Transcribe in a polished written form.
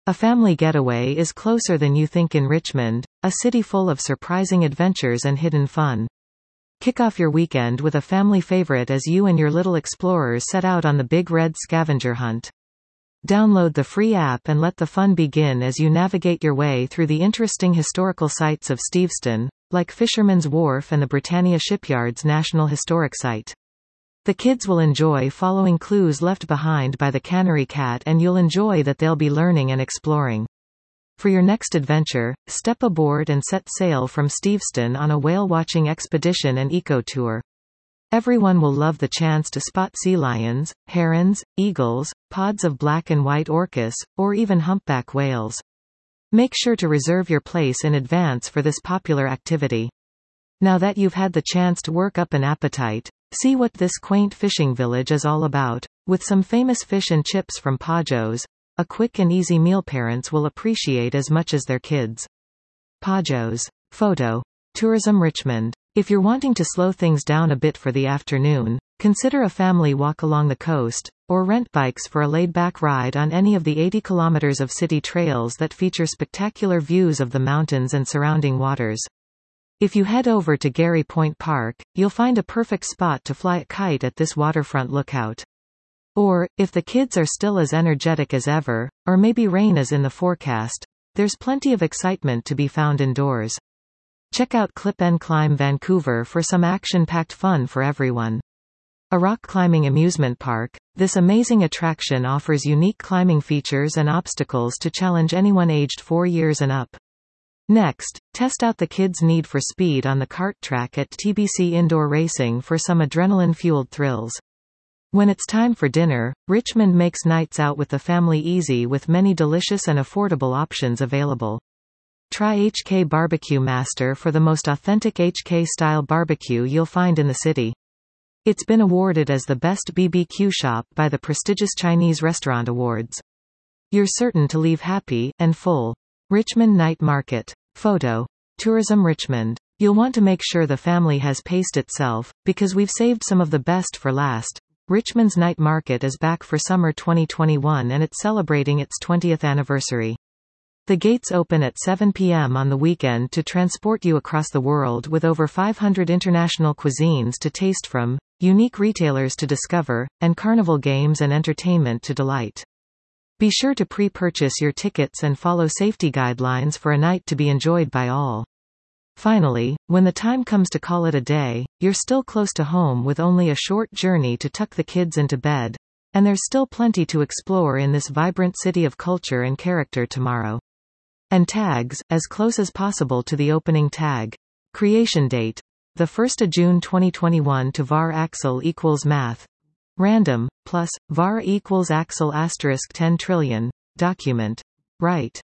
A family getaway is closer than you think in Richmond, a city full of surprising adventures and hidden fun. Kick off your weekend with a family favorite as you and your little explorers set out on the Big Red scavenger hunt. Download the free app and let the fun begin as you navigate your way through the interesting historical sites of Steveston, like Fisherman's Wharf and the Britannia Shipyard's National Historic Site. The kids will enjoy following clues left behind by the Canary Cat, and you'll enjoy that they'll be learning and exploring. For your next adventure, step aboard and set sail from Steveston on a whale-watching expedition and eco-tour. Everyone will love the chance to spot sea lions, herons, eagles, pods of black and white orcas, or even humpback whales. Make sure to reserve your place in advance for this popular activity. Now that you've had the chance to work up an appetite, see what this quaint fishing village is all about, with some famous fish and chips from Pajo's, a quick and easy meal parents will appreciate as much as their kids. Pajo's. Photo. Tourism Richmond. If you're wanting to slow things down a bit for the afternoon, consider a family walk along the coast, or rent bikes for a laid-back ride on any of the 80 kilometers of city trails that feature spectacular views of the mountains and surrounding waters. If you head over to Gary Point Park, you'll find a perfect spot to fly a kite at this waterfront lookout. Or, if the kids are still as energetic as ever, or maybe rain is in the forecast, there's plenty of excitement to be found indoors. Check out Clip and Climb Vancouver for some action-packed fun for everyone. A rock climbing amusement park, this amazing attraction offers unique climbing features and obstacles to challenge anyone aged 4 years and up. Next, test out the kids' need for speed on the kart track at TBC Indoor Racing for some adrenaline-fueled thrills. When it's time for dinner, Richmond makes nights out with the family easy with many delicious and affordable options available. Try HK Barbecue Master for the most authentic HK-style barbecue you'll find in the city. It's been awarded as the best BBQ shop by the prestigious Chinese Restaurant Awards. You're certain to leave happy and full. Richmond Night Market. Photo. Tourism Richmond. You'll want to make sure the family has paced itself, because we've saved some of the best for last. Richmond's Night Market is back for summer 2021 and it's celebrating its 20th anniversary. The gates open at 7 p.m. on the weekend to transport you across the world with over 500 international cuisines to taste from, unique retailers to discover, and carnival games and entertainment to delight. Be sure to pre-purchase your tickets and follow safety guidelines for a night to be enjoyed by all. Finally, when the time comes to call it a day, you're still close to home with only a short journey to tuck the kids into bed, and there's still plenty to explore in this vibrant city of culture and character tomorrow. And tags, as close as possible to the opening tag. Creation date. The 1st of June 2021 to var axle equals math. Random, plus, var equals axle asterisk 10 trillion. Document. Right.